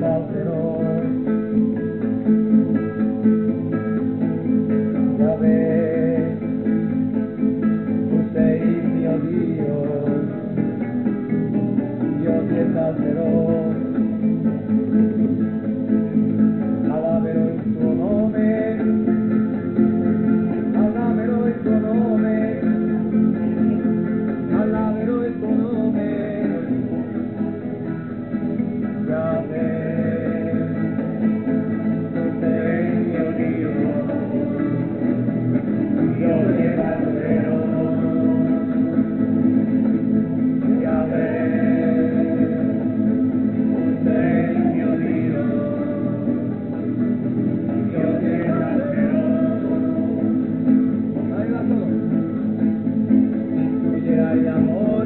Ya ves, usted y mio Dio ti esalterò, alaberò il tuo nome, alaberò il tuo nome, alaberò il tuo nome. Ya ves, tu sei il mio Dio, io ti esalterò. Ya ves, tu sei il mio Dio, io ti esalterò. Influyerai amor.